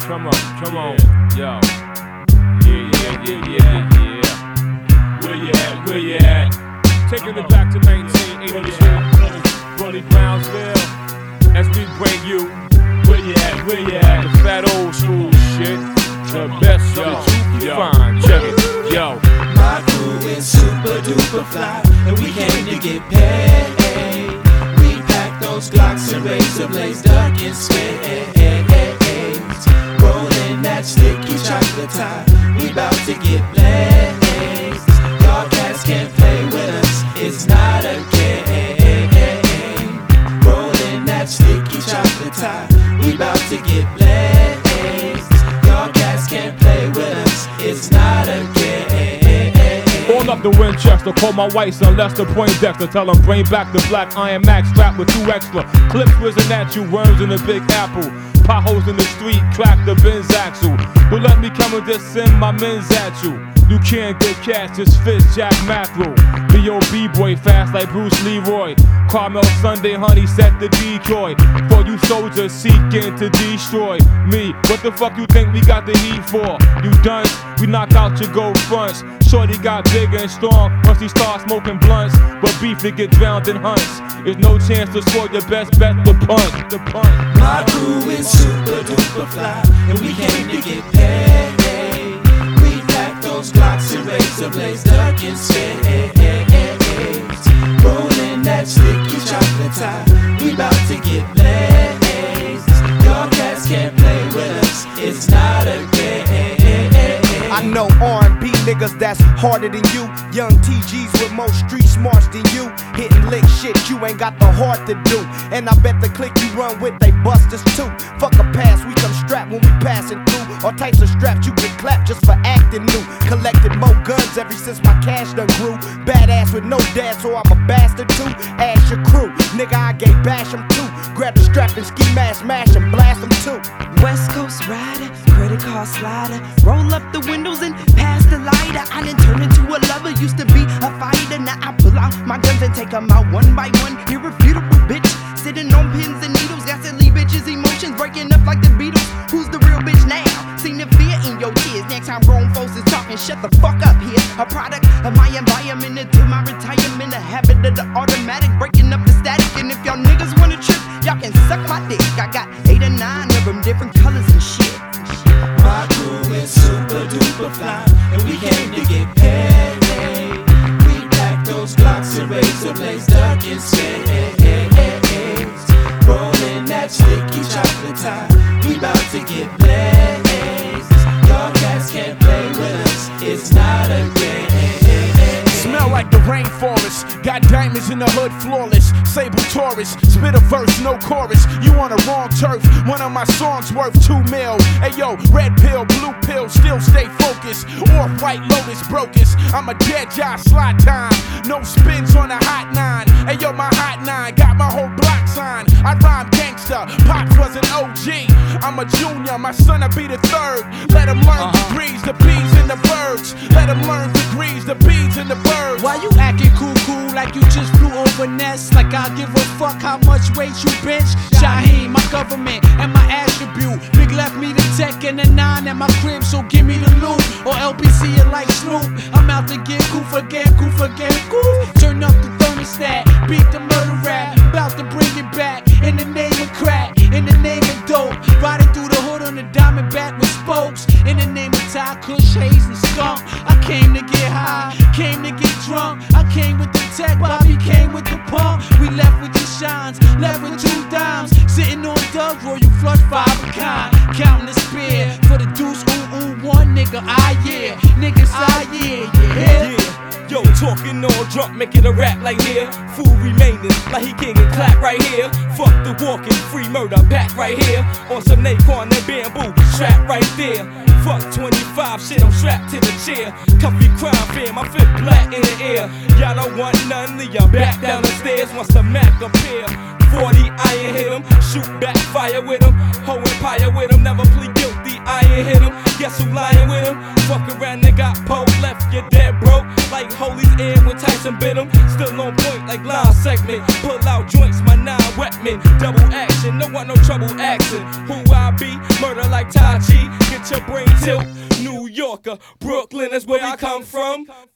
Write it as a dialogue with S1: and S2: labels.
S1: Come on, yo. Yeah. Where you at? Taking it back to 1982, Bully Brownsville, as we bring you. Where you at? The fat old school shit, the best, yo. Fine, check it, yo.
S2: My crew is super duper fly, and we came to get paid. We pack those Glocks and razor blades, duck and spades. Rolling that sticky chocolate tie, we bout to get blazed. Y'all cats can't play with us, it's not a game. Rolling that sticky chocolate tie, we bout to get blazed. Y'all cats can't play with us, it's not a game.
S1: All up the Winchester, call my white son Lester Poindexter. Tell him bring back the black Iron Max strapped with 2 extra clips whizzing at you, worms in the Big Apple. Potholes in the street, crack the Benz axle. Don't let me come and just send my men's at you. You can't get cash, just fist Jack Mackerel. The old B-boy fast like Bruce Leroy. Carmel Sunday, honey, set the decoy. For you soldiers seeking to destroy me. What the fuck you think we got the heat for? You done? We knock out your gold fronts. Shorty got bigger and strong once he start smoking blunts. But beef to get drowned in hunts. There's no chance to score, your best bet to punch.
S2: My crew is super duper fly, and we came to get paid. We pack those Glocks and razor blades, duck and spades. Rolling that sticky chocolate tie, we bout to get blazed. Y'all cats can't play with us, it's not a game.
S3: I know R&B niggas that's harder than you. Young TGs with more street smarts than you. Hitting lick shit you ain't got the heart to do. And I bet the clique you run with, they busters too. Fuck a pass, we come strapped when we passing through. All types of straps you get clapped just for acting new. Collected more guns ever since my cash done grew. Badass with no dad, so I'm a bastard too. Ask your crew, nigga I gave bash them too. Grab the strap and ski mask, smash and blast them too.
S4: West Coast rider, credit card slider. Roll up the windows and pass the lighter. I done turned into a lover, used to be a fighter. Now I pull out my guns and take them out one by one. Irrefutable bitch, sitting on pins and needles. Got silly bitches, emotions breaking up like the Beatles. Who's the real bitch now? Seen the fear in your tears. Next time grown folks is talking, shut the fuck up here. A product of my environment until my retirement. A habit of the automatic, breaking up the static. And if y'all niggas wanna trip, y'all can suck my dick. I got 8 or 9 of them, different colors and shit.
S2: My crew is super duper fly, and we came to get paid. We pack those Glocks and razor blades, duck and spades. Rolling that sticky chocolate tie, we bout to get blazed. Y'all cats can't play with us, it's not a game.
S5: Smell like the rainforest, got diamonds in the hood flawless. Sable Taurus, spit a verse, no chorus. You on the wrong turf, one of my songs worth 2 mil. Hey yo, red pill, blue pill, still stay focused. Off-white Lotus brokers, I'm a dead job, slot time. No spins on the hot 9. Hey yo, my hot 9 got my whole block signed. I rhyme gangster, Pops was an OG. I'm a junior, my son'll be the 3rd. Let him learn degrees, the P's and the birds. Let him learn degrees, the B's and the birds.
S6: Why you acting cool like you just flew over nests? Like I give a fuck how much weight you bench. Shaheem, my government and my attribute. Big left me the tech and the 9 at my crib, so give me the loot. Or LBC it like Snoop. I'm out to get goof again, goof. Turn up the thermostat, beat the murder rap. About to bring it back in the name of crack, in the name of dope. Riding through the hood on the Diamondback with spokes. In the name of Ty, Kush, Haze, and Skunk. I came to get high, came to get drunk. I came with the tech, Bobby came with the pump. We left with the shines, left with 2 dimes. Sitting on Doug, roll you flush 5 of kind. Counting the spear for the deuce, ooh, 1 nigga, yeah. Niggas, yeah.
S7: Yo, talking all drunk, making a rap like here. Fool remaining, like he king and clap right here. Fuck the walking, free murder, back right here. On some Naquan and bamboo, strap right there. Fuck 25, shit, I'm strapped to the chair. Comfy crime fam, I fit black in the air. Y'all don't want none, leave y'all back down the stairs once the Mac appear. 40 iron hit him, shoot back fire with him. Hoe empire with him, never plead guilty, iron hit him. Guess who lying with him? Fuck around, they got pole, left you dead broke. Like Holy's ear when Tyson bit him. Still on point like line segment. Pull out joints, my 9 wetman. Double action, no want no trouble asking. Who I be? Murder turn like Tai Chi, get your brain tilt. New Yorker, Brooklyn is where I come from.